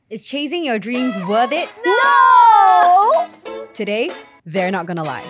Is chasing your dreams worth it? No! Today, they're not gonna lie.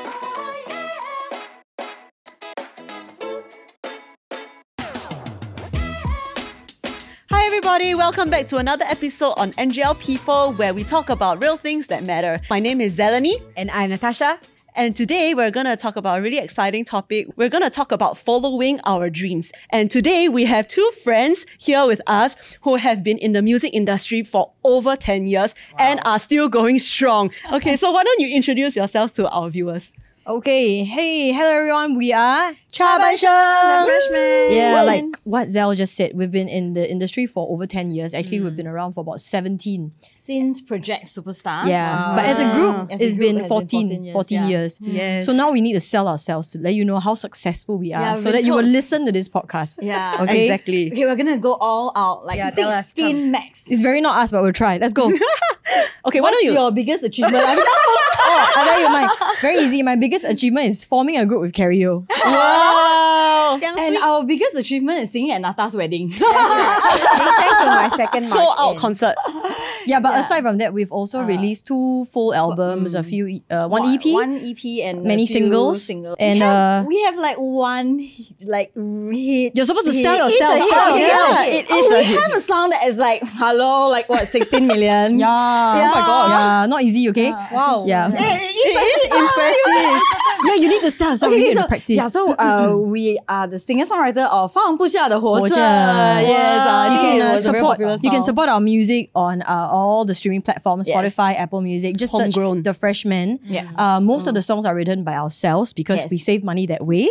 Hi everybody, welcome back to another episode on NGL People where we talk about real things that matter. My name is Zeleny. And I'm Natasha. And today we're going to talk about a really exciting topic. We're going to talk about following our dreams. And today we have two friends here with us who have been in the music industry for over 10 years and are still going strong. Okay, so why don't you introduce yourselves to our viewers? Okay, hey, hello everyone. We are Cha Ban Sheng, the freshmen. Yeah, like what Zel just said, we've been in the industry for over 10 years. Actually, we've been around for about 17. Since Project Superstar. Yeah, but as a group, As a it's group, been it has 14 years. Yes. So now we need to sell ourselves to let you know how successful we are Yeah, so we've that you will told- listen to this podcast. Yeah. Okay? Exactly. Okay, we're gonna go all out. Like, Yeah, thick tell us, skin max. It's very not us, but we'll try. Let's go. Okay, why What's don't you... your biggest achievement? I tell you, very easy. My biggest achievement is forming a group with Carrio. Wow! And our biggest achievement is singing at Nata's wedding. They sang to my second Sold march out in. concert. Yeah, but aside from that, we've also released 2 full albums, a few, one EP, One EP and many a few singles. And we have like one hit. you're supposed to hit. sell It is yourself. a hit. Oh, Okay, yeah, it is is a we hit. have a song that is like, hello, like what, 16 million? Yeah. Oh my gosh. Yeah, not easy, okay? Wow. Yeah. It is impressive. Yeah, you need to sell yourself. You need to so, practice. yeah, so we are the singer-songwriter of 放不下的活着. 活着. Yes, I You think can it was a very support. popular You can song. support our music on all the streaming platforms: Yes. Spotify, Apple Music. Just Homegrown. search The Freshmen. Yeah. Most of the songs are written by ourselves because Yes. we save money that way.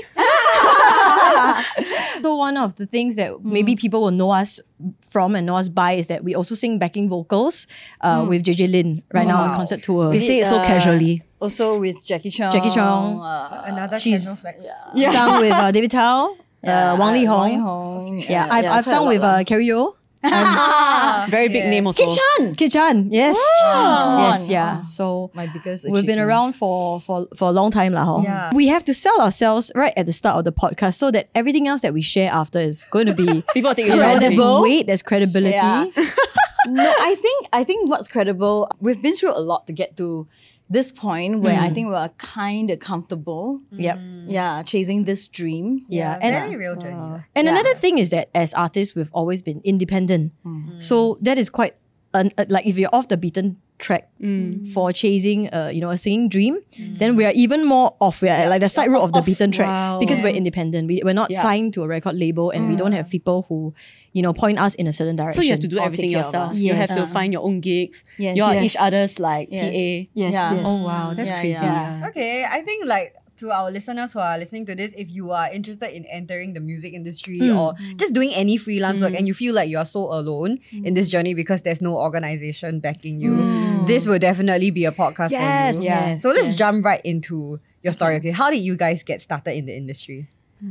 So one of the things that maybe people will know us from and know us by is that we also sing backing vocals with JJ Lin right now on concert tour. They say it so casually. Also with Jackie Chung. Jackie Chung. Another She's- casual flex. Sung with David Tao, Wang Li Hong. Yeah, I've sung with Carrio. Very big name also. Kit Chan, yes. Yes, yeah. So My biggest we've been achievement. around for a long time lah. Hor. Yeah. We have to sell ourselves right at the start of the podcast so that everything else that we share after is going to be People take you there's credible. weight, there's credibility. Yeah. No, I think what's credible, we've been through a lot to get to this point where I think we're kind of comfortable. Yep. Yeah, chasing this dream. Yeah. Very real journey. And Yeah. another thing is that as artists, we've always been independent. So that is quite, like if you're off the beaten track for chasing, a singing dream, then we are even more off. We're at like the side road of the beaten track because we're independent. We're not signed to a record label and we don't have people who, point us in a certain direction. So you have to do Or everything take care of yourself. us. You have Yes. to find your own gigs. Yes. You are Yes. each other's like Yes. PA. Yes, Yeah. yes. Oh wow, that's Yeah, crazy. yeah. Okay, I think like to our listeners who are listening to this, if you are interested in entering the music industry or just doing any freelance work and you feel like you're so alone in this journey because there's no organization backing you, this will definitely be a podcast Yes. for you. Yes, So let's yes. jump right into your story. Okay, how did you guys get started in the industry?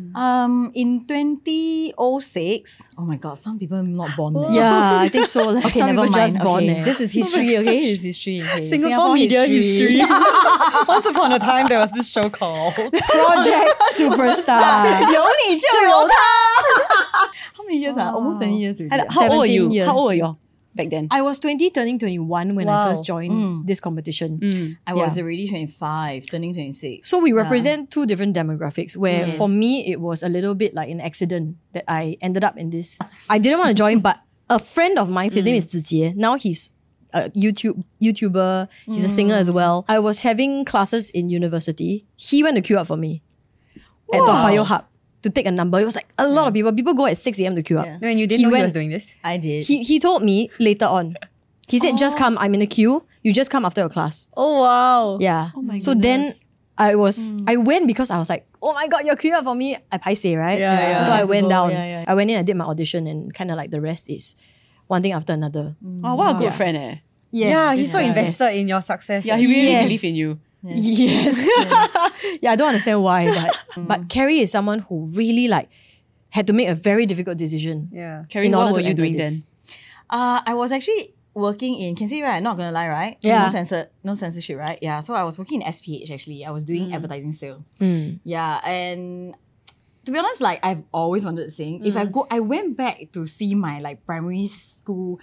In 2006, oh my god, some people are not born. there. Yeah, I think so. Like, some people just born. Okay. This is history, okay? This is history. Okay. Singapore media history. Once upon a time, there was this show called Project Superstar. 有你就有他。How many years? Almost 20 years already. And how old are 17 you? years. How old are you back then? I was 20, turning 21 when I Wow. first joined this competition. I was already 25, turning 26. So we represent 2 different demographics where Yes. for me, it was a little bit like an accident that I ended up in this. I didn't want to join, but a friend of mine, his name is Zijie. Now he's a YouTuber. He's a singer as well. I was having classes in university. He went to queue up for me at Toa Payoh Hub to take a number. It was like a lot of people. People go at 6 a.m. to queue up. No, and you didn't He know he went- was doing this? I did. He told me later on. He said, just come. I'm in a queue. You just come after your class. Oh wow. Yeah. So then I went because I was like, oh my God, you're queuing up for me. I paiseh, right? Yeah, yeah. So I went down. Yeah. I went in, I did my audition and kind of like the rest is one thing after another. Oh, what a good friend eh. Yes. Yeah, he's so Yes. invested in your success. Yeah, he really Yes. believed in you. Yes. Yeah, I don't understand why, but Carrie is someone who really like had to make a very difficult decision. Yeah. Carrie, In what order were to you enter doing this. then? I was actually working in, can see right? Not gonna lie, right? Yeah. No censorship, right? Yeah. So I was working in SPH actually. I was doing advertising sale. Yeah, and to be honest, like I've always wanted to sing. If I went back to see my like primary school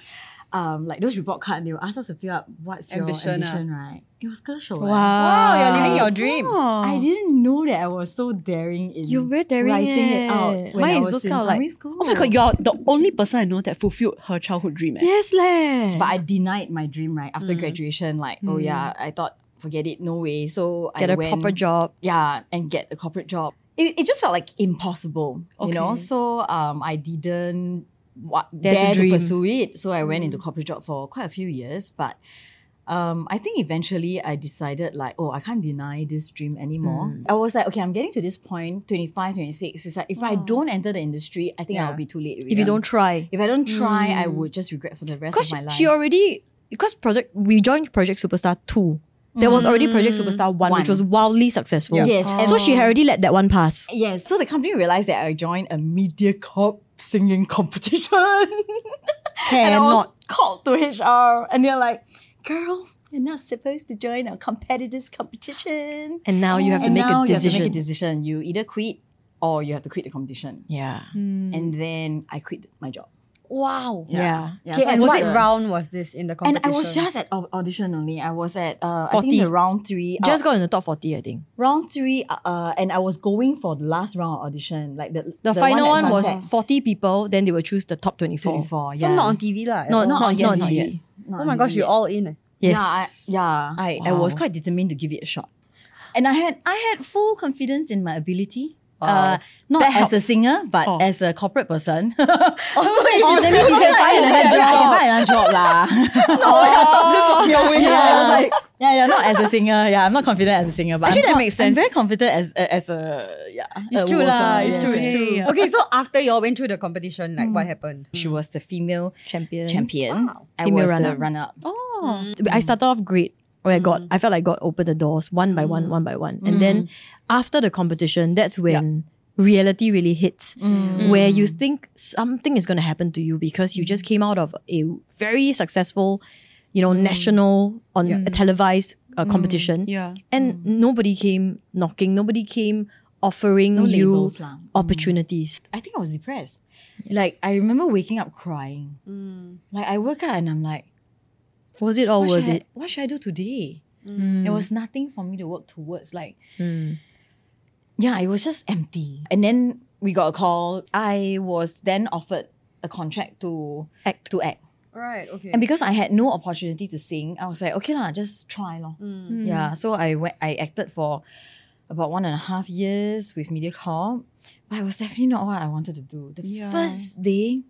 like those report card, they will ask us to fill up what's your Ambition, ambition, right? It was girl show. Wow, you're living your dream. I didn't know that I was so daring in You're very daring, writing it out when Mine I is was those in kind of like- primary school. Oh my god, you're the only person I know that fulfilled her childhood dream. Yes, leh. But I denied my dream, right? After graduation, like, oh yeah, I thought, forget it, no way. So Get I a went, proper job. Yeah, and get a corporate job. It just felt like impossible, you know? Okay. So I didn't Dare to dare to dream. pursue it. So I went into corporate job for quite a few years. But I think eventually I decided like, oh, I can't deny this dream anymore. I was like, okay, I'm getting to this point, 25, 26. It's like, if I don't enter the industry, I think Yeah. I'll be too late already. If you don't try. If I don't try, I would just regret for the rest Because of my life. she already, we joined Project Superstar 2. There was already Project Superstar 1, which was wildly successful. Yes, and So she had already let that one pass. Yes, so the company realized that I joined a MediaCorp singing competition. And I was called to HR and they're like, girl, you're not supposed to join a competitors competition. And now you have to And make now a you have to decision. make a decision. You either quit or you have to quit the competition. Yeah. And then I quit my job. Wow. Yeah. Okay, so I and just, what round was this in the And competition? I was just at audition only. I was at, I 40. think the round 3. Just got in the top 40, I think. round 3, and I was going for the last round of audition. Like The final one one at was Suntec. 40 people, then they will choose the top 24. 24, so yeah. not on TV lah. No, at all. not yet. Oh my gosh, you're all in. Yes. I was quite determined to give it a shot, and I had full confidence in my ability. Not That as a helps. singer, but Oh. as a corporate person. Oh, that means you can find another job. Find another job lah. Yeah, not as a singer. Yeah, I'm not confident as a singer, but Actually, I'm that makes sense. I'm very confident as a It's a true lah. worker. It's Yes. true. It's true. Yeah. Okay, so after you all went through the competition, like what happened? She was the female Champion. champion. I Female was runner-up. the runner-up. Oh. I started off great. Where I felt like God opened the doors one by one by one. And then after the competition, that's when reality really hits, where you think something is going to happen to you because you just came out of a very successful, national on a televised competition. Yeah. And nobody came knocking, nobody came offering No you labels lah. opportunities. I think I was depressed. Like, I remember waking up crying. Like, I woke up and I'm like, Was it all worth it? what should I do today? There was nothing for me to work towards. Like, yeah, it was just empty. And then we got a call. I was then offered a contract to act. Right, okay. And because I had no opportunity to sing, I was like, okay lah, just try lor. Yeah, so I acted for about 1.5 years with MediaCorp, but it was definitely not what I wanted to do. The first day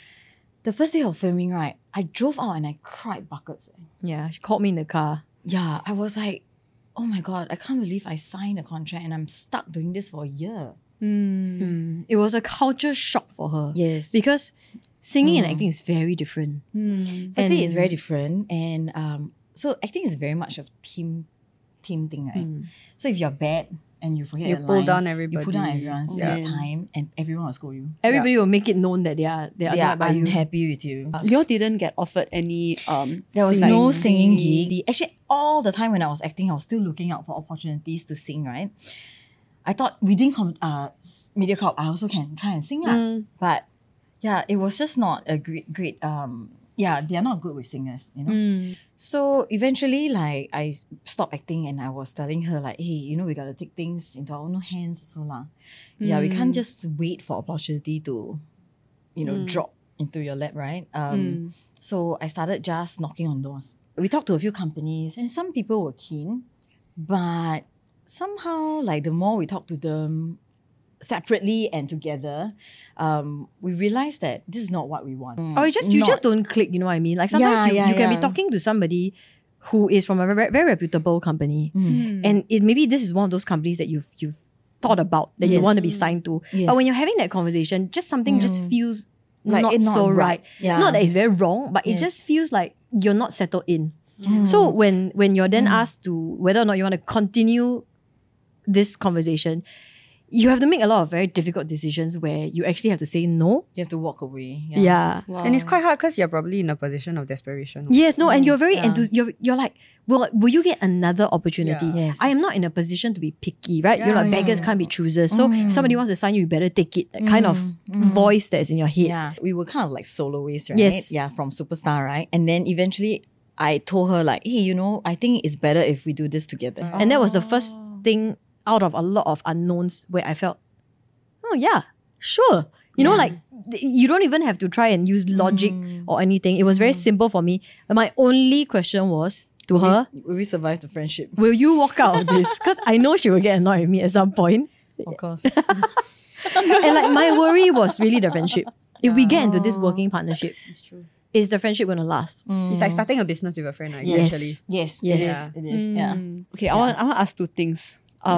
of filming, right, I drove out and I cried buckets. Yeah, she called me in the car. Yeah, I was like, oh my God, I can't believe I signed a contract and I'm stuck doing this for a year. It was a culture shock for her. Yes. Because singing and acting is very different. Firstly, it's very different, and so acting is very much a team thing, right? So if you're bad and you forget You your pull lines, down you everybody. pull down everyone's time, and everyone will scold you. Everybody will make it known that they are They are annoyed by you. unhappy with you. You all didn't get offered any There was singing. no singing gig. Actually, all the time when I was acting, I was still looking out for opportunities to sing, right? I thought within MediaCorp, I also can try and sing lah. But yeah, it was just not a great they are not good with singers, So eventually, like, I stopped acting and I was telling her, like, hey, we got to take things into our own hands, so lah. Yeah, we can't just wait for opportunity to, drop into your lap, right? So I started just knocking on doors. We talked to a few companies and some people were keen, but somehow, like, the more we talked to them separately and together, we realized that this is not what we want. Or you just don't click, you know what I mean? Like sometimes you can be talking to somebody who is from a very, very reputable company, and maybe this is one of those companies that you've thought about that you want to be signed to. Yes. But when you're having that conversation, just something just feels Like not it's not so right. right. Yeah. Not that it's very wrong, but it just feels like you're not settled in. So when you're then asked to whether or not you want to continue this conversation, you have to make a lot of very difficult decisions where you actually have to say no. You have to walk away. Yeah. And it's quite hard because you're probably in a position of desperation. Yes, no, and you're very you're like, well, will you get another opportunity? Yeah. Yes. I am not in a position to be picky, right? You're Yeah, like, beggars can't be choosers. So if somebody wants to sign you, you better take it. That kind of voice that's in your head. Yeah, we were kind of like soloists, right? Yes. Yeah, from Superstar, right? And then eventually I told her like, hey, I think it's better if we do this together. And that was the first thing out of a lot of unknowns where I felt, oh yeah, sure. You know, like you don't even have to try and use logic or anything. It was very simple for me. And my only question was to her, Will we survive the friendship? will you walk out of this? Because I know she will get annoyed with me at some point. Of course. And like my worry was really the friendship. If we get into this working partnership, is the friendship going to last? It's like starting a business with a friend, Yes. actually. Yes, Yes. it is. It is. Yeah. Okay, I want to ask two things.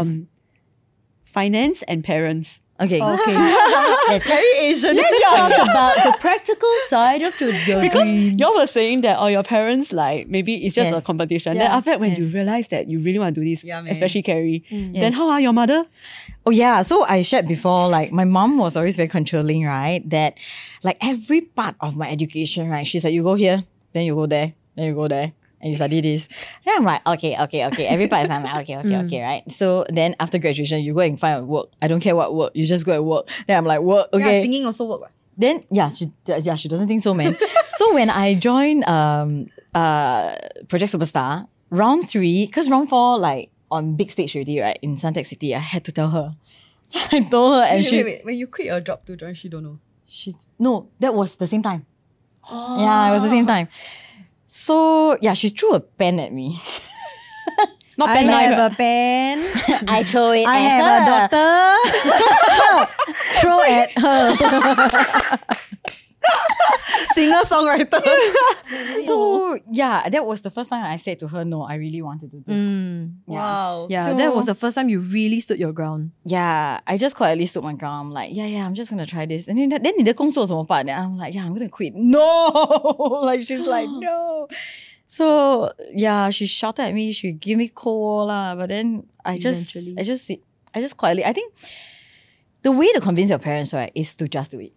Finance and parents. Okay. Okay. Very Asian. Let's talk about the practical side of the Because y'all were saying that your parents like maybe it's just Yes. a competition. Then after that when you Yes. realize that you really want to do this, Yeah, man. especially Carrie, then Yes. how are your mother? Oh yeah, so I shared before, like my mom was always very controlling, right? That like every part of my education, right? She's like, you go here, then you go there, then you go there, and you study this. And I'm like, okay. Every part is I'm like, okay, right? So then after graduation, you go and find work. I don't care what work, you just go and work. Then I'm like, work, okay. Yeah, singing also work. Then she doesn't think so, man. So when I joined Project Superstar, round 3, because round 4 like on big stage already, right, in Suntec City, I had to tell her. So I told her, and Wait. When you quit your job to join, she don't know. no, that was the same time. Yeah, it was the same time. So yeah, she threw a pen at me. Not I pen knife, have a pen. I throw it. I have a daughter. Throw at her. Singer-songwriter. So yeah, that was the first time I said to her, no, I really want to do this. Wow. Yeah, So- that was the first time you really stood your ground. Yeah, I just quietly stood my ground. I'm like, yeah, I'm just gonna try this. And then 你的工作怎么办? Then I'm like, yeah, I'm gonna quit. No! Like she's like, no. So yeah, she shouted at me, she gave me cold lah. But then I just quietly, I think the way to convince your parents, right, is to just do it.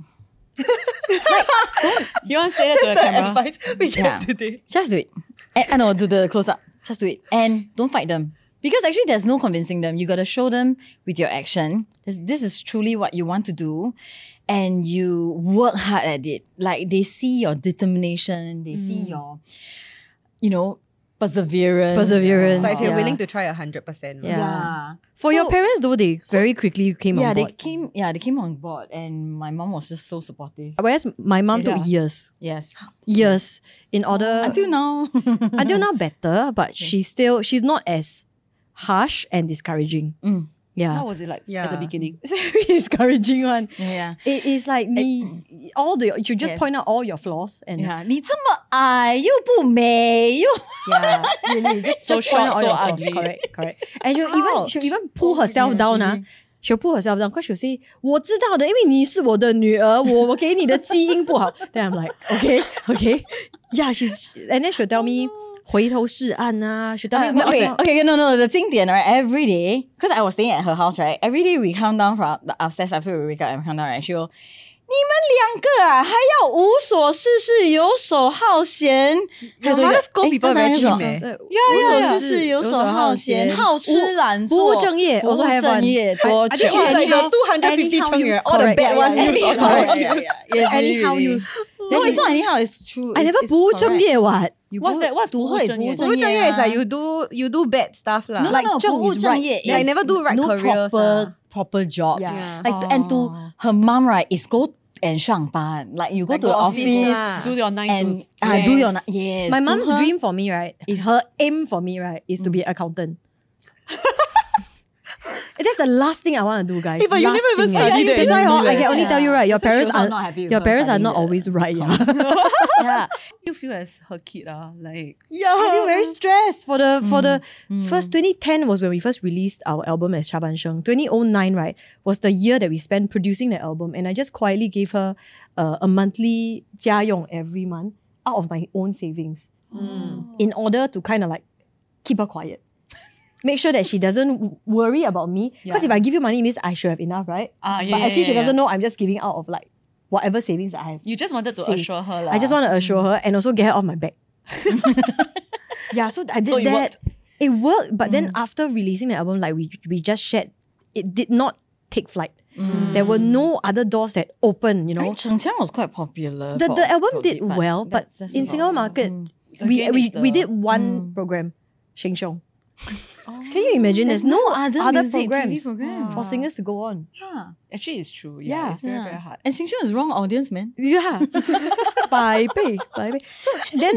You want to say that to the camera? Advice we Yeah. get today. Just do it. And no, do the close up. Just do it. And don't fight them. Because actually there's no convincing them. You gotta show them with your action. This is truly what you want to do. And you work hard at it. Like they see your determination. They see your, perseverance. Perseverance. So if you're Yeah. willing to try 100%. Yeah. Yeah. For your parents though, they very quickly came on They board. came on board, and my mom was just so supportive. Whereas my mom took years Yes. in order Until now. until now better, but she's not as harsh and discouraging. Yeah. How was it like at the beginning? It's very discouraging one. Yeah. It is like you should just Yes. point out all your flaws and Yeah. 你这么矮又不美又 yeah, really just So just point out short, all so your flaws. ugly. Correct. And she'll even pull herself down. She'll pull herself down because she'll say, 我知道的，因为你是我的女儿，我给你的基因不好。Then I'm like, okay. Yeah, and then she'll tell me 回头是岸啊。She'll tell me what Okay, no, the 经典, right? Every day, because I was staying at her house, right? Every day we come down from the upstairs after we wake up and come down, right? She will, 你们两个啊，还要无所事事，游手好闲。 Your mother scold people very cheap, eh? 无所事事，游手好闲，好吃懒做， 不务正业不务 also have 正 one. 业多 I 久 think it's like the 250 anyhow Cheng Yuan, use. all the Correct, bad one. yeah. Yes, Anyhow really. use. No, it's not anyhow. It's true. I never It's 不务正 correct. 业 what? What's that? What's 读会是不务正业啊。 不务正业 is like you do bad stuff lah. No, Like no, 正不务 is 正 right. 业 Like is never do right no careers, proper jobs. Yeah. Like and to her mom, right, is go and 上班. Like you go Like to go the office office lah. Do your 9 and to 5. do your yes. My to mom's her- dream for me, right? Is her aim for me, right? Is to be an accountant. That's the last thing I want to do, guys. Hey, but you Last never even thing, eh. studied that That's why uni I can leh. only tell you, right? Your So she parents was are not happy with your her parents are studying not the always right. Yeah. Yeah. You feel as her kid, like I feel very stressed for the first 2010 was when we first released our album as Chaban Sheng. 2009, right, was the year that we spent producing the album, and I just quietly gave her a monthly 家用 every month out of my own savings in order to kind of like keep her quiet. make sure that she doesn't worry about me. Because if I give you money, it means I should have enough, right? Yeah, but actually, she yeah. doesn't know I'm just giving out of like whatever savings that I have. You just wanted to saved. assure her. I just want to assure her and also get her off my back. Yeah, so I did So it that. worked. It worked, but then after releasing the album, like we just shared, it did not take flight. There were no other doors that opened, you know. Right, Cheng Qiang was quite popular. The for album a did bit, well, but that's in about Singapore it. market, Again, we it's did one program, Sheng Xiong. Can you imagine? There's no other music programs TV program. for singers to go on. Actually, it's true. Yeah. It's very, very hard. And Sheng Qiang is wrong audience, man. Yeah, bye pay. So then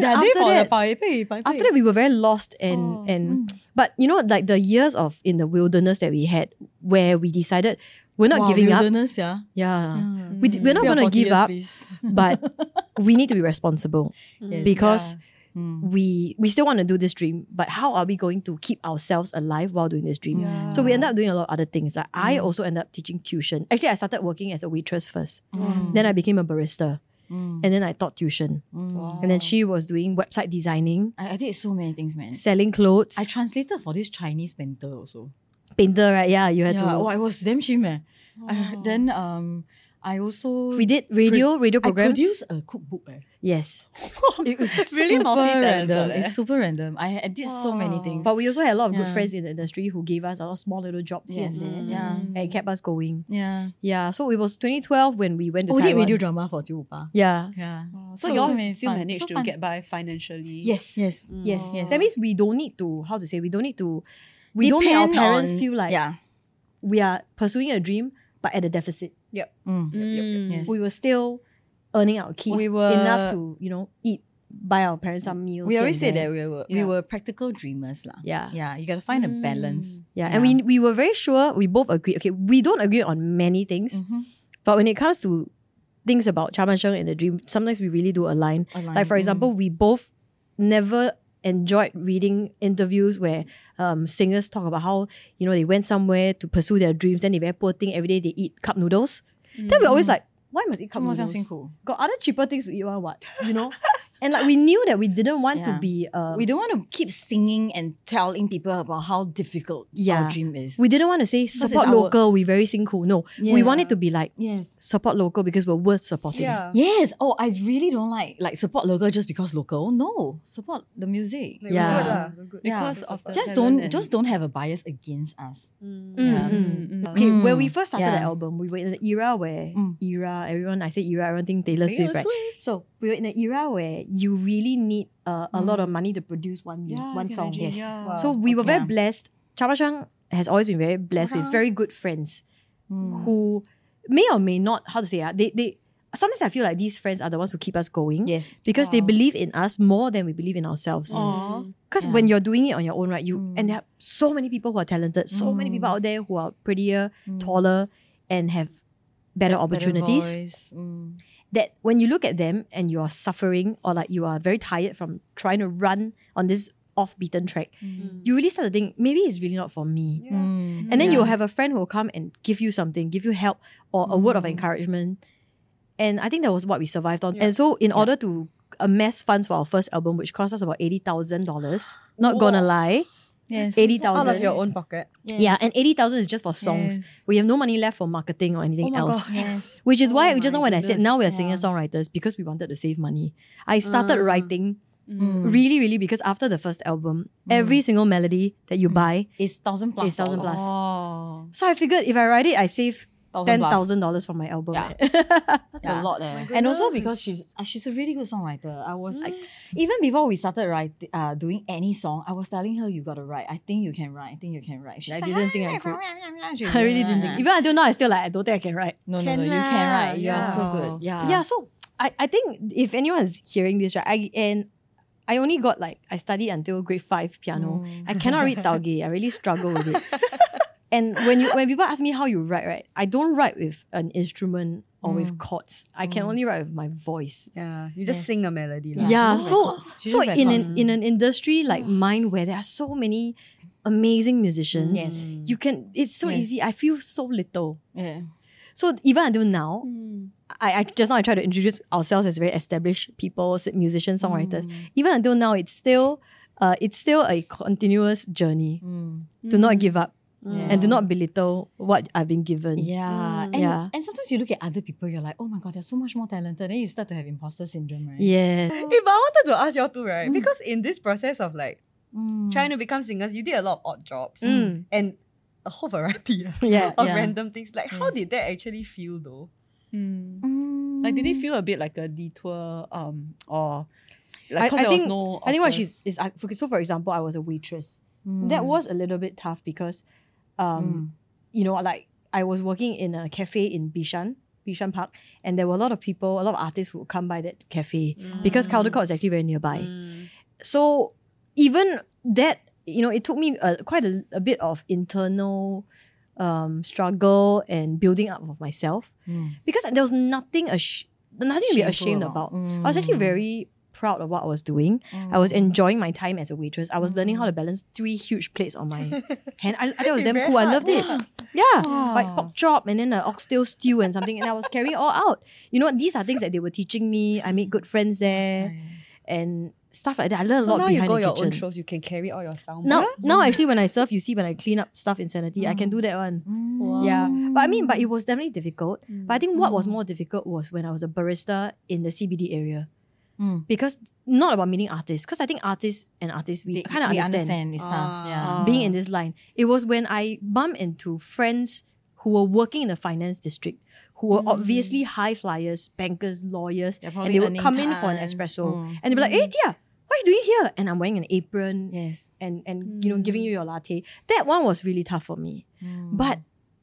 after that we were very lost and but you know, like the years of in the wilderness that we had, where we decided we're not giving up. Wilderness, yeah. Yeah, we're not going to give up, but we need to be responsible because we still want to do this dream. But how are we going to keep ourselves alive while doing this dream? So we end up doing a lot of other things. Like I also ended up teaching tuition. Actually, I started working as a waitress first. Then I became a barista. And then I taught tuition. And then she was doing website designing, I did so many things, man. selling clothes. I translated for this Chinese painter also. Painter, right? Yeah, you had Yeah, to. oh, it was damn cheap, man. Then I also We did radio I programs. produced a cookbook. Yes. It was Really super multi-talented, random. eh? It's super random. I did so many things. But we also had a lot of good Yeah. friends in the industry who gave us a lot of small little jobs here Yes. and there. Yeah. And kept us going. Yeah. Yeah, so it was 2012 when we went to Oh, we did Taiwan. radio drama for 958. Yeah. Yeah. So you all many still fun. managed So to fun. get by financially. Yes. Yes. Yes. Yes. That means we don't need to, how to say, we don't need to, we don't make our Depend parents on- feel like yeah. we are pursuing a dream but at a deficit. Yep. Yes. We were still earning our keys We were- enough to, eat, buy our parents some meals. We here always and say there. that we were practical dreamers lah. Yeah. Yeah. You gotta find a balance. Yeah, and we were very sure, we both agreed. Okay, we don't agree on many things, but when it comes to things about Chaman Sheng and the dream, sometimes we really do align. Like, for example, we both never enjoyed reading interviews where singers talk about how, they went somewhere to pursue their dreams, then they very poor thing, every day they eat cup noodles. Then we're always like, why must eat cup noodles? 辛苦. Got other cheaper things to eat, what? And like we knew that we didn't want to Yeah. be We don't want to keep singing and telling people about how difficult our dream is. We didn't want to say it's support our- local, we very辛苦. No, we Yes. want it to be like Yes. support local because we're worth supporting. Yeah. Yes. Oh, I really don't like support local just because local. No, support the music. Like, Yeah. we're good lah. We're good. Because of the just talent don't have a bias against us. Okay, when we first started Yeah. the album, we were in an era where I say era, everyone think Taylor Swift, right? So we were in an era where you really need a lot of money to produce one song. Yes. So we were very Yeah. blessed. Chaba Shang has always been very blessed with very good friends who may or may not, how to say, they sometimes I feel like these friends are the ones who keep us going. Yes. Because they believe in us more than we believe in ourselves. Because when you're doing it on your own, right, and there are so many people who are talented, so many people out there who are prettier, taller, and have better opportunities. That when you look at them and you are suffering or like you are very tired from trying to run on this off-beaten track, you really start to think, maybe it's really not for me. And then you'll have a friend who will come and give you something, give you help or a word of encouragement. And I think that was what we survived on. And so in order to amass funds for our first album, which cost us about $80,000, not gonna lie, Yes. 80,000 Out of your own pocket. Yeah, and 80,000 is just for songs. Yes. We have no money left for marketing or anything else. Yes. Which is why just now when I said now we are singer-songwriters because we wanted to save money. I started writing really, really because after the first album, every single melody that you buy It's 1,000 plus. is 1,000 plus. Oh. So I figured if I write it, I save 1,000 plus. $10,000 from my album. Yeah. That's a lot. And also because she's a really good songwriter. I was like, even before we started doing any song, I was telling her, you gotta write. I think you can write. I think you can write. She's I like, didn't think I could. I I really didn't think. Even until now, I still like, I don't think I can write. No, Can you lah, can write. You are yeah. so good. Yeah. Yeah, so I think if anyone's hearing this, right, I only got I studied until grade 5 piano. I cannot read Taoge. I really struggle with it. And when people ask me how you write, right, I don't write with an instrument or with chords. I can only write with my voice. Yeah. You just sing a melody. lah. Yeah, just so records. She so just in records. an industry like mine where there are so many amazing musicians, Yes. it's so easy. I feel so little. Yeah. So even until now, I just now I try to introduce ourselves as very established people, musicians, songwriters. Even until now, it's still it's still a continuous journey to not give up and to not belittle what I've been given. Yeah. Yeah. And sometimes you look at other people, you're like, oh my God, they're so much more talented. Then you start to have imposter syndrome, right? Yeah. Hey, but I wanted to ask y'all too, right? Because in this process of like trying to become singers, you did a lot of odd jobs and a whole variety Yeah, of yeah. random things. Like, how did that actually feel though? Like, did it feel a bit like a detour, or like, 'cause I there was think no I think what offers? so for example, I was a waitress. That was a little bit tough because you know, like I was working in a cafe in Bishan Park, and there were a lot of people, a lot of artists who would come by that cafe because Caldecott is actually very nearby. So even that, you know, it took me quite a bit of internal struggle and building up of myself because there was nothing to be ashamed about. I was actually very proud of what I was doing. I was enjoying my time as a waitress. I was learning how to balance 3 huge plates on my hand. I thought it was damn cool. I loved it. Yeah. Like pork chop and then an oxtail stew and something. And I was carrying it all out. You know what? These are things that they were teaching me. I made good friends there and stuff like that. I learned a lot now behind you go the your kitchen. own shows, you can carry all your sound. Now actually when I serve, you see when I clean up stuff in Sanity, I can do that one. Yeah. But it was definitely difficult. But I think what was more difficult was when I was a barista in the CBD area. Because not about meeting artists. Because I think artists, we kind of understand this stuff. Yeah. being in this line. It was when I bumped into friends who were working in the finance district, who were obviously high flyers, bankers, lawyers, and probably they would earning come in for an tons. espresso. And they'd be like, hey, Tia, what are you doing here? And I'm wearing an apron Yes. and you know, giving you your latte. That one was really tough for me. But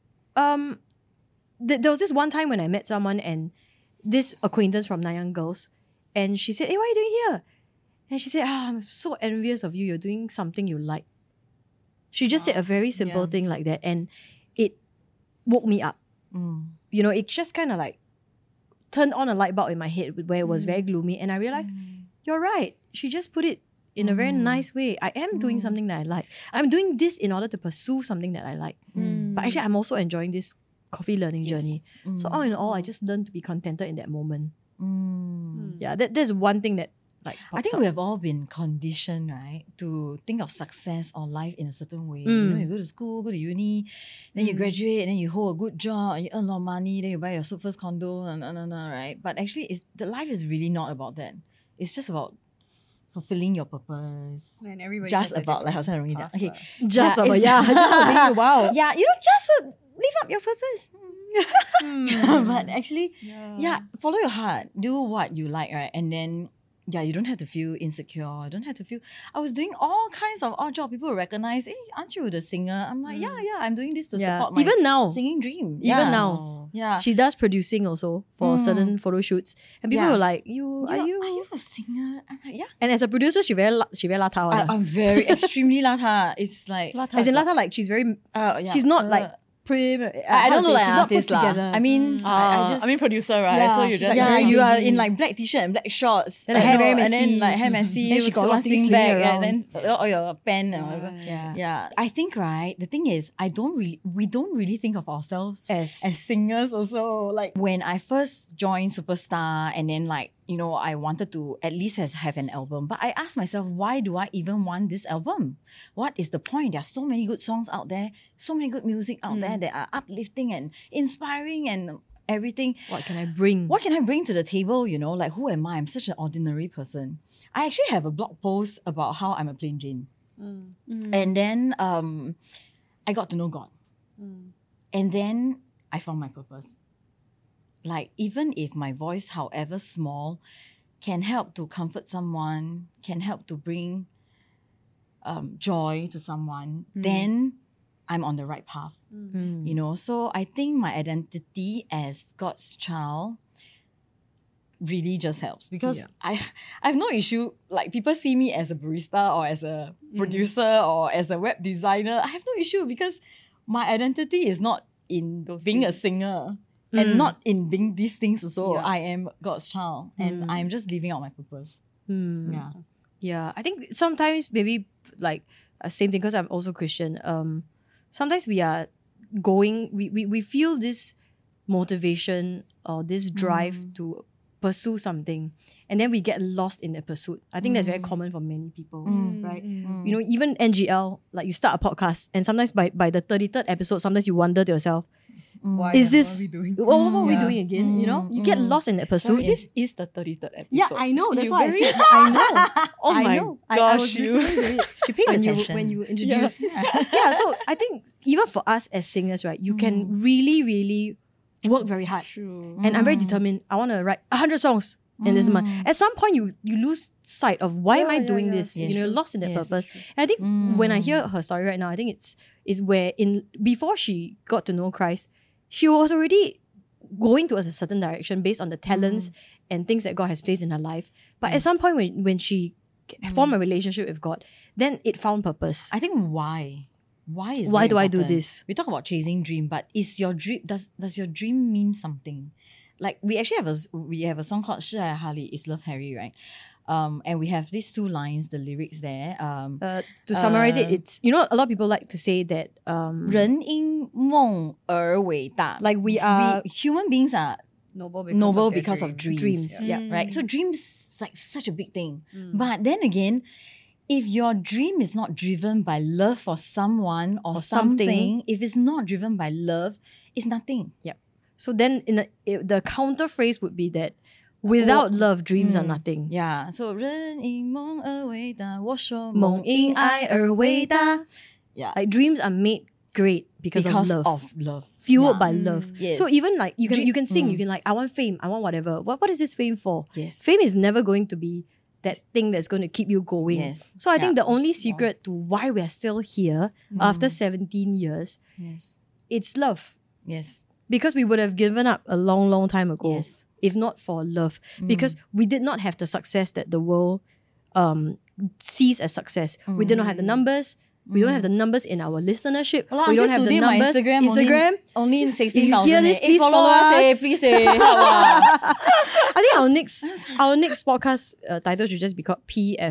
there was this one time when I met someone and this acquaintance from Nanyang Girls, and she said, hey, what are you doing here? And she said, I'm so envious of you. You're doing something you like. She just said a very simple thing like that, and it woke me up. You know, it just kind of like turned on a light bulb in my head where it was very gloomy, and I realized, you're right. She just put it in a very nice way. I am doing something that I like. I'm doing this in order to pursue something that I like. But actually, I'm also enjoying this coffee learning journey. So all in all, I just learned to be contented in that moment. Yeah, that's one thing that like I think pops we up. have all been conditioned, right, to think of success or life in a certain way. You know, you go to school, go to uni, then you graduate, and then you hold a good job, and you earn a lot of money, then you buy your first condo, right? But actually, the life is really not about that. It's just about fulfilling your purpose. And everybody Just has a about like different how path, okay, right? Just about, it's- wow. yeah, you know, just live up your purpose. But actually, follow your heart. Do what you like, right? And then, you don't have to feel insecure. You don't have to feel. I was doing all kinds of odd jobs. People recognize, hey, aren't you the singer? I'm like, I'm doing this to Yeah. support my Even now. singing dream. Even now. Yeah. She does producing also for certain photo shoots. And people Yeah. were like, Are you a singer? I'm like, yeah. And as a producer, she very lata. I'm very extremely lata. It's like As in lata, like she's very, she's not like prim. I don't look like she's an not put artist lah. together. I mean, I just producer, right? Yeah, So you she's just like yeah, very you are busy. in like black t-shirt and black shorts, Then hair very and messy. then like hair messy. Then she got a lot of things sling slinging bag, around. and then all your pen and whatever. Yeah. I think right. The thing is, we don't really think of ourselves As- singers. Also, like when I first joined Superstar, and then like I wanted to at least have an album. But I asked myself, why do I even want this album? What is the point? There are so many good songs out there, so many good music out there that are uplifting and inspiring and everything. What can I bring? What can I bring to the table? Like who am I? I'm such an ordinary person. I actually have a blog post about how I'm a plain Jane. And then I got to know God. And then I found my purpose. Like, even if my voice, however small, can help to comfort someone, can help to bring joy to someone, then I'm on the right path. So I think my identity as God's child really just helps, because I have no issue. Like, people see me as a barista or as a producer or as a web designer. I have no issue, because my identity is not in being a singer. And not in being these things also. I am God's child, and I'm just living out my purpose. Yeah. Yeah, I think sometimes maybe like same thing, because I'm also Christian. Sometimes we are we feel this motivation or this drive to pursue something and then we get lost in the pursuit. I think that's very common for many people, right? You know, even NGL, like you start a podcast and sometimes by the 33rd episode, sometimes you wonder to yourself, Why? is What this, are we doing? what are we doing again? You know, you get lost in that pursuit. This is the 33rd episode. Yeah, I know. That's You why very- I said, I know. Oh I my know. I gosh, was you. listening to it She pays attention. when you introduced. Yeah, so I think even for us as singers, right, you can really, really work very hard. True. And I'm very determined. I want to write 100 songs in this month. At some point, you lose sight of why am I doing this? Yes. You know, lost in that Yes, purpose. And I think when I hear her story right now, I think it's where before she got to know Christ, she was already going towards a certain direction based on the talents and things that God has placed in her life. But at some point when she formed a relationship with God, then it found purpose. I think why is Why very do I do important. this? We talk about chasing dream, but is your dream does your dream mean something? Like we actually have a song called 是爱哈利 is Love Harry, right? And we have these two lines, the lyrics there. To summarize it, it's, you know, a lot of people like to say that 人因梦而伟大. Like we are human beings are Noble noble their because of dreams. dreams. Yeah. Right? So dreams is like such a big thing. But then again, if your dream is not driven by love for someone or something. something, if it's not driven by love, it's nothing. Yeah. So then the counter phrase would be that without love, dreams are nothing. Yeah. So 人因梦而伟大，我说梦因爱而伟大。 Yeah. Like dreams are made great because Because of love. of love. Fueled Yeah. by love. Yes. So even like you can sing, you can like, I want fame, I want whatever. What is this fame for? Yes. Fame is never going to be that thing that's going to keep you going. Yes. So I think Yeah. the only secret to why we're still here after 17 years, Yes. it's love. Yes. Because we would have given up a long, long time ago Yes. if not for love. Because we did not have the success that the world sees as success. We did not have the numbers. We don't have the numbers in our listenership. Well, we don't until have today, the my numbers. Instagram only If 16,000. you hear this, please follow follow us. us. Please say help lah. I think our next podcast title should just be called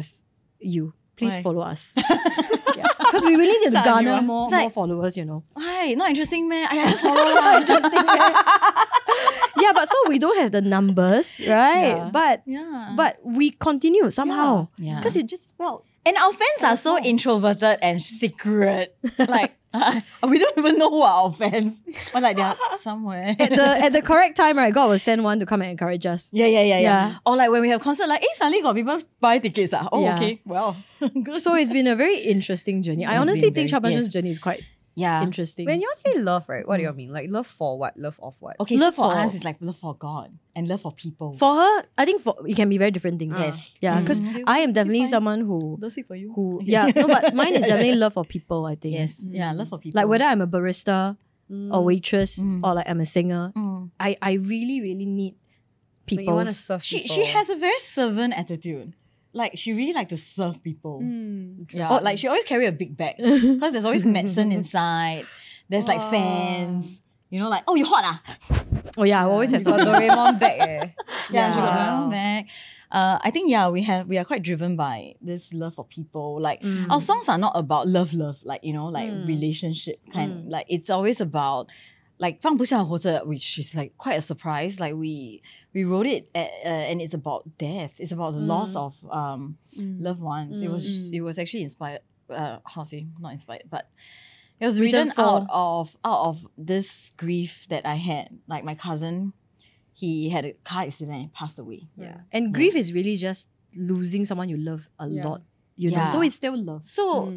PFU. Please Why? follow us. Because we really need to It's garner like- more it's like- followers, you know. Why? Not interesting, man. I just follow lah. Interesting, man. Yeah, but so we don't have the numbers, right? Yeah. But Yeah. but we continue somehow. Yeah. Because it just felt And our fans are so introverted and secret. Like, we don't even know who are our fans. But like, they're somewhere. at the correct time, right? God will send one to come and encourage us. Yeah. Yeah. Or like when we have concert, like, suddenly got people buy tickets. Oh, Yeah. okay. Well, good. So it's been a very interesting journey. I It's honestly been think very- Shabajan's yes. journey is quite yeah. interesting. When you say love, right? What do you mean? Like love for what? Love of what? Okay, Love so for for- us, it's like love for God and love for people. For her, I think it can be very different things. Yes. Yeah, because I am definitely someone who Those for you. yeah, no, but mine is definitely love for people, I think. Yes. Yeah, love for people. Like whether I'm a barista or waitress or like I'm a singer, I really, really need So people. you want to serve she people. has a very servant attitude. Like she really like to serve people. Yeah. Oh, Like she always carry a big bag because there's always medicine inside. There's like fans. You know, like, oh, you hot ah? Oh yeah, I always have She's got something. Doraemon back eh. Yeah, she got her Wow. own bag. I think we are quite driven by this love for people. Like our songs are not about love, like like relationship kind. Like it's always about like 放不下活着, which is like quite a surprise. Like we wrote it and it's about death. It's about the loss of loved ones. It was actually inspired. How to say, not inspired, but it was written Written out of this grief that I had. Like my cousin, he had a car accident and passed away. Yeah. And grief is really just losing someone you love a lot. You know, Yeah. so it's still love. So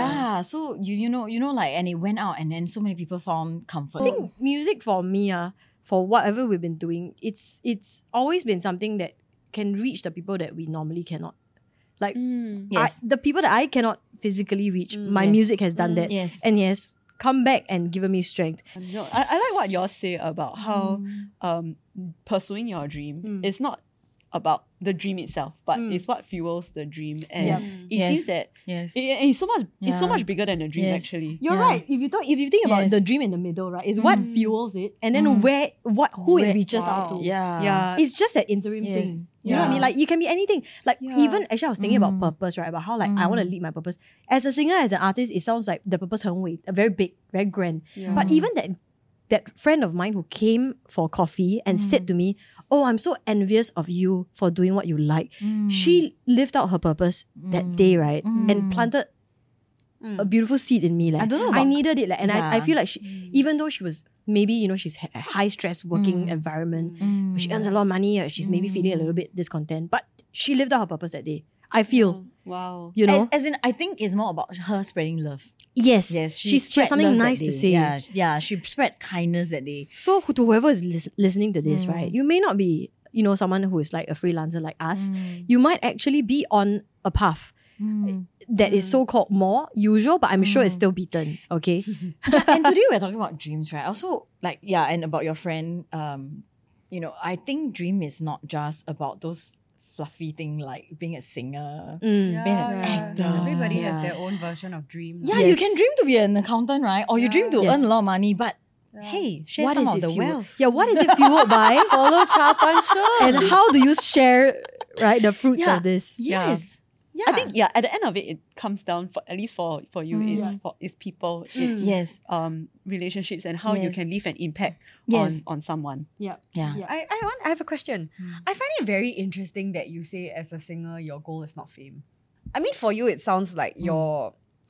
so you know like, and it went out, and then so many people found comfort. I think music for me, for whatever we've been doing, it's always been something that can reach the people that we normally cannot. Like Yes. the people that I cannot physically reach, my Yes. music has done that. Yes. And yes, come back and given me strength. No, I like what you all say about how pursuing your dream is not about the dream itself, but it's what fuels the dream. And Yes. it Yes. seems that Yes. it's so much it's so Yeah. much bigger than a dream Yes. actually. You're Yeah. right. If you think about Yes. the dream in the middle, right, is what fuels it, and then who it reaches out to. Yeah. Yeah. It's just that interim Yes. thing. You know what I mean? Yeah. Like you can be anything. Like Yeah. even actually I was thinking about purpose, right? About how like I want to lead my purpose. As a singer, as an artist, it sounds like the purpose 很伟, very big, very grand. But even that friend of mine who came for coffee and said to me, oh, I'm so envious of you for doing what you like. She lived out her purpose that day, right? And planted a beautiful seed in me. Like, I don't know I about- needed it. Like, and I Yeah. feel like even though she was maybe, she's a high stress working environment, but she earns a lot of money, or she's maybe feeling a little bit discontent, but she lived out her purpose that day. I feel, Wow. you know? As in, I think it's more about her spreading love. Yes. Yes, she spread has something love that nice to day. say. Yeah, she spread kindness that day. So to whoever is listening to this, right, you may not be, someone who is like a freelancer like us. You might actually be on a path that is so-called more usual, but I'm sure it's still beaten, okay? And today we're talking about dreams, right? Also, and about your friend, I think dream is not just about those fluffy thing like being a singer, being an actor. Everybody has Yeah. their own version of dream. Yeah, Yes. you can dream to be an accountant, right? Or you dream to Yes. earn a lot of money, but hey, share What some is of it the fueled? wealth. Yeah, what is it fueled by? Follow Chapan Show. And how do you share, right, the fruits of this? Yes. Yeah. I think at the end of it comes down at least for you it's people, it's Yes. relationships and how you Yes. can leave an impact Yes. on someone. Yeah. Yeah. I have a question. I find it very interesting that you say as a singer your goal is not fame. I mean, for you it sounds like your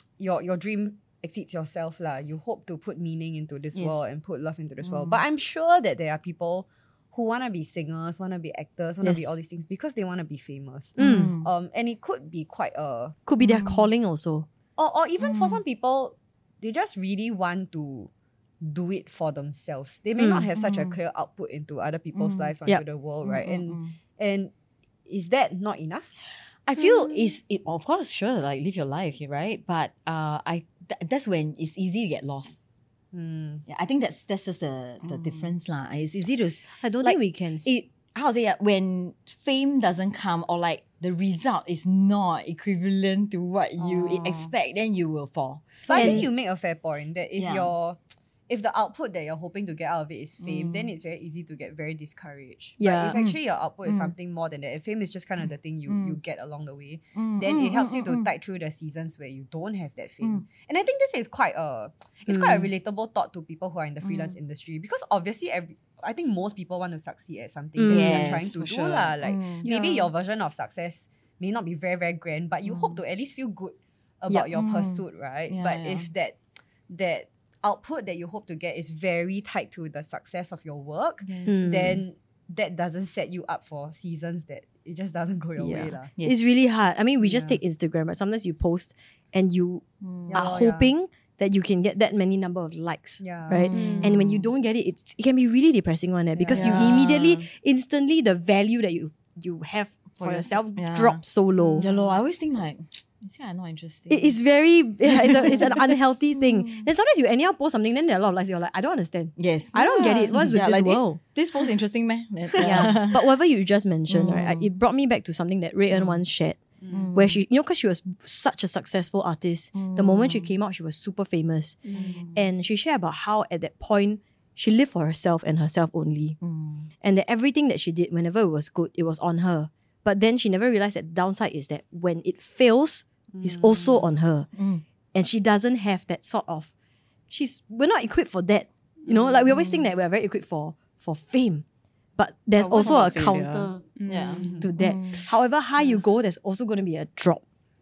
dream exceeds yourself lah. You hope to put meaning into this world and put love into this world. But I'm sure that there are people who want to be singers, want to be actors, want to be Yes. all these things because they want to be famous. Mm. And it could be quite a Could be their calling also. or even for some people, they just really want to do it for themselves. They may not have such a clear output into other people's lives or Yep. into the world, right? And is that not enough? I feel of course, sure, like live your life, right? But that's when it's easy to get lost. Yeah, I think that's just the difference lah. It's easy to I don't like, think we can how to say when fame doesn't come or like the result is not equivalent to what you expect, then you will fall. So I think you make a fair point that Yeah. if the output that you're hoping to get out of it is fame, then it's very easy to get very discouraged. Yeah. But if actually your output is something more than that, if fame is just kind of the thing you get along the way, then it helps you to tide through the seasons where you don't have that fame. And I think this is quite a relatable thought to people who are in the freelance industry because obviously I think most people want to succeed at something that Yes, they're trying to for do sure. lah. Like maybe your version of success may not be very, very grand, but you hope to at least feel good about your pursuit, right? Yeah, but yeah. if that output that you hope to get is very tied to the success of your work, then that doesn't set you up for seasons that it just doesn't go your way. lah. Yes. It's really hard. I mean, we just take Instagram, right? Sometimes you post and you are hoping that you can get that many number of likes, Yeah. right? And when you don't get it, it can be really depressing one because you immediately, instantly, the value that you have for yourself drops so low. Yeah, lor, I always think like, is I'm not interesting. It's very, it's an unhealthy thing. Then sometimes you anyhow post something, then there are a lot of likes. You're like, I don't understand. Yes. I don't get it. What's with this like, world? This post interesting, man. Yeah. But whatever you just mentioned, right? It brought me back to something that Rui En once shared. Where she, because she was such a successful artist, the moment she came out, she was super famous. And she shared about how at that point, she lived for herself and herself only. And that everything that she did, whenever it was good, it was on her. But then she never realized that the downside is that when it fails, it's also on her. And she doesn't have that sort of, we're not equipped for that. You know, like we always think that we're very equipped for fame. But there's what's also a about failure? counter Yeah. to that. However high you go, there's also going to be a drop.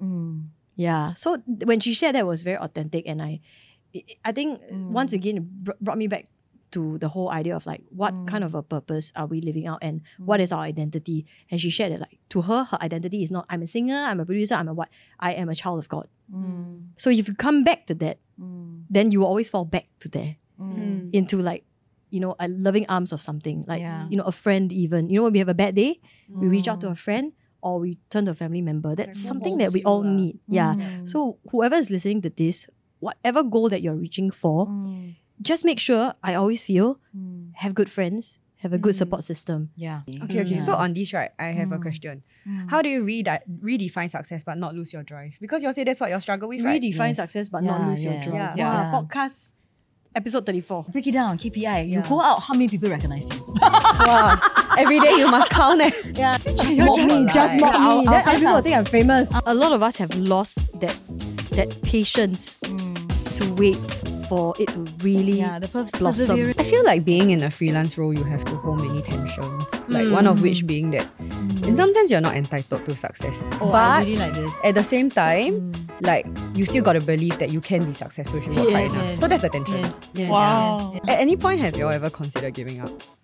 Yeah. So when she shared that, it was very authentic, and I think once again it brought me back to the whole idea of like what kind of a purpose are we living out and what is our identity. And she shared that like to her identity is not I'm a singer, I'm a producer, I'm a what? I am a child of God. So if you come back to that, then you will always fall back to there into like, you know, a loving arms of something like, you know, a friend even. You know, when we have a bad day, we reach out to a friend or we turn to a family member. That's something that we all need. Yeah. So whoever is listening to this, whatever goal that you're reaching for, just make sure, I always feel, have good friends, have a good support system. Yeah. Okay. So on this, right, I have a question. How do you redefine success but not lose your drive? Because you say that's what you struggle with, right? Redefine Yes. success but not Yeah, lose your yeah. drive. Yeah. Wow, podcast episode 34. Break it down on KPI. You go out, how many people recognize you? Wow. Every day you must count it. Yeah, just mock me, just mock Our- me. our Then other fans people are- will think I'm famous. A lot of us have lost that patience to wait for it to really the blossom. perseverance. I feel like being in a freelance role, you have to hold many tensions. Like one of which being that in some sense you're not entitled to success. Oh, but I really like this. at the same time, like you still gotta believe that you can be successful if you work hard enough. So that's the tension. Yes. Wow. At any point have you all ever considered giving up?